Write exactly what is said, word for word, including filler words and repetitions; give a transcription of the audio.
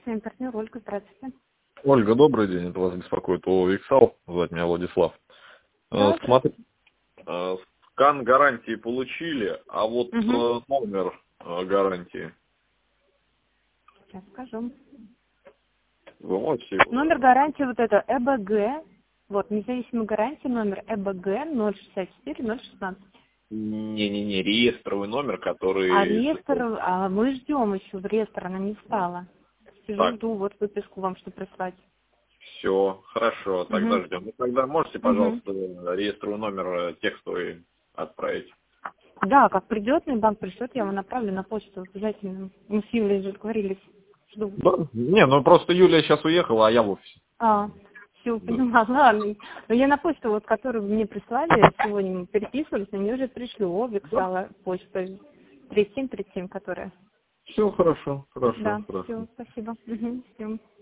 с вами партнер Ольга. Здравствуйте. Ольга, добрый день. Это вас беспокоит ООО «Виксал». Зовут меня Владислав. Да, Смотри, скан гарантии получили, а вот угу. номер гарантии. Сейчас скажу. Вы можете... Номер гарантии вот это Э Б Г. Вот, независимая гарантия, номер Э Б Г ноль шестьдесят четыре ноль шестнадцать. Не-не-не, реестровый номер, который... А реестр, а мы ждем еще в реестр, она не встала. Сижу, Так. жду, вот выписку вам, что прислать. Все, хорошо, тогда Угу. ждем. Ну, тогда можете, Угу. пожалуйста, реестровый номер текстовый отправить? Да, как придет, мне банк пришлет, я его направлю на почту обязательно. Мы с Юлей же договорились. Жду. Да. Не, ну просто Юлия сейчас уехала, а я в офисе. А, все, Да. поняла, ладно. Но я на почту, вот, которую вы мне прислали, сегодня мы переписывались, на нее уже пришлю. О, Виксала, почта тридцать семь тридцать семь, которая. Все хорошо, хорошо, Да, хорошо. все, спасибо. Угу, всем.